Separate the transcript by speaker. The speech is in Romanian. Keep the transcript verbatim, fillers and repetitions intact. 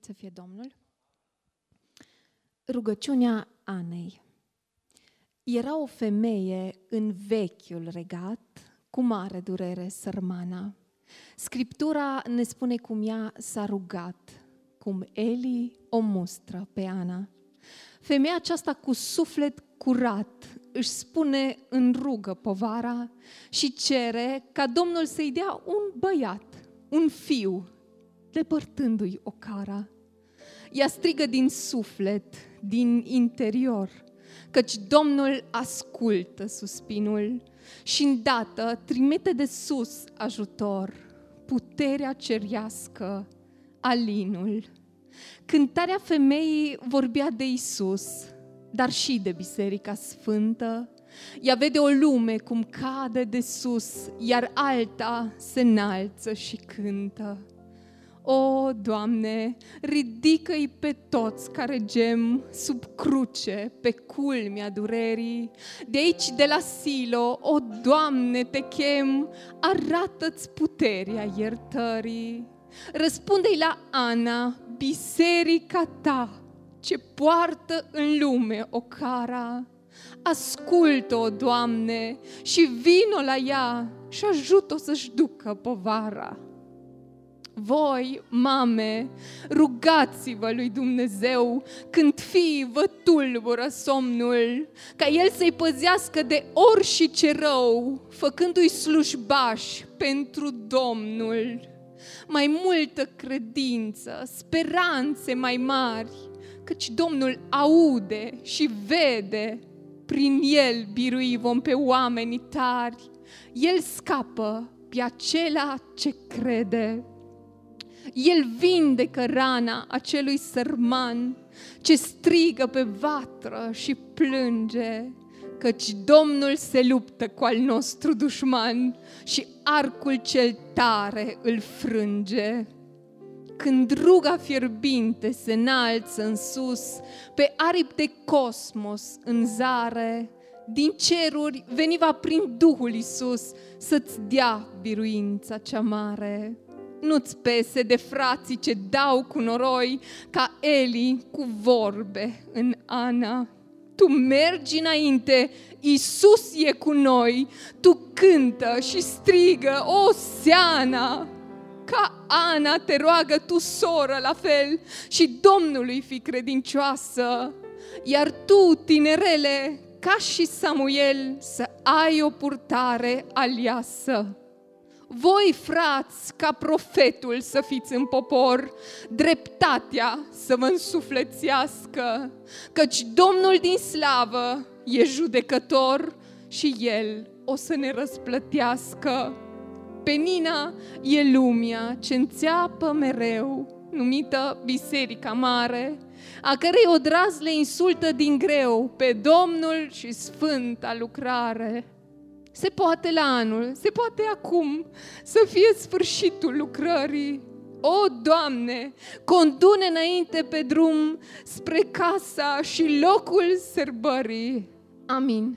Speaker 1: Slăvit să fie Domnul! Rugăciunea Anei. Era o femeie în vechiul regat, cu mare durere sărmana. Scriptura ne spune cum ea s-a rugat, cum Eli o mustră pe Ana. Femeia aceasta cu suflet curat își spune în rugă povara și cere ca Domnul să-i dea un băiat, un fiu, depărtându-i o cara. Ea strigă din suflet, din interior, căci Domnul ascultă suspinul și îndată trimite de sus ajutor, puterea cerească, alinul. Cântarea femeii vorbea de Iisus, dar și de Biserica Sfântă. Ea vede o lume cum cade de sus, iar alta se înalță și cântă. O, Doamne, ridică-i pe toți care gem sub cruce, pe culmea durerii. De aici, de la Silo, o, Doamne, te chem, arată-ți puterea iertării. Răspunde-i la Ana, biserica ta, ce poartă în lume o cara. Ascultă-o, Doamne, și vino la ea și ajută-o să-și ducă povara. Voi, mame, rugați-vă lui Dumnezeu când fiii vă tulbură somnul, ca El să-i păzească de orice rău, făcându-i slujbași pentru Domnul. Mai multă credință, speranțe mai mari, căci Domnul aude și vede, prin El birui vom pe oamenii tari. El scapă pe acela ce crede. El vindecă rana acelui sărman ce strigă pe vatră și plânge, căci Domnul se luptă cu al nostru dușman și arcul cel tare îl frânge. Când ruga fierbinte se înalță în sus, pe aripi de cosmos în zare, din ceruri veni va prin Duhul Iisus să-ți dea biruința cea mare. Nu-ți pese de frații ce dau cu noroi, ca Eli cu vorbe în Ana. Tu mergi înainte, Iisus e cu noi, tu cântă și strigă, o Seana! Ca Ana te roagă tu, soră, la fel, și Domnului fii credincioasă, iar tu, tinerele, ca și Samuel, să ai o purtare aleasă. Voi, frați, ca profetul să fiți în popor, dreptatea să vă însuflețească, căci Domnul din slavă e judecător și El o să ne răsplătească. Penina e lumea ce înțeapă mereu, numită Biserica Mare, a cărei odrazle insultă din greu pe Domnul și sfânta lucrare. Se poate la anul, se poate acum să fie sfârșitul lucrării. O, Doamne, condu-ne înainte pe drum spre casa și locul sărbării. Amin.